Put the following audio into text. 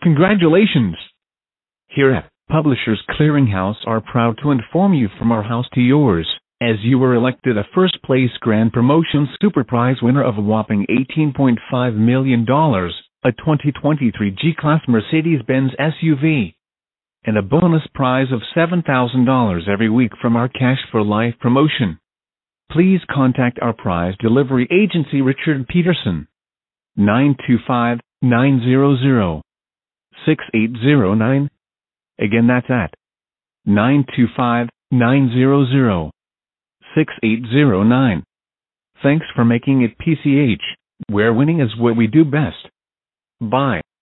Congratulations! Here at Publishers Clearinghouse are proud to inform you from our house to yours, as you were elected a first-place Grand Promotion Super Prize winner of a whopping $18.5 million, a 2023 G-Class Mercedes-Benz SUV, and a bonus prize of $7,000 every week from our Cash for Life promotion. Please contact our prize delivery agency Richard Peterson, 925-900-6809. Again, that's at 925-900-6809. Thanks for making it PCH, where winning is what we do best. Bye.